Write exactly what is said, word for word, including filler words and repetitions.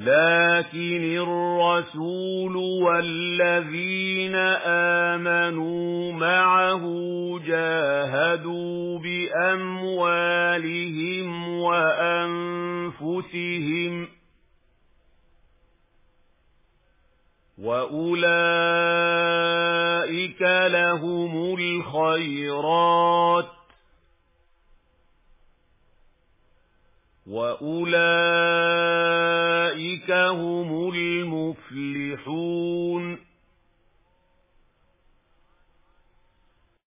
لكن الرسول والذين آمنوا معه جاهدوا بأموالهم وأنفسهم وأولئك لهم الخيرات وأولئك هم المفلحون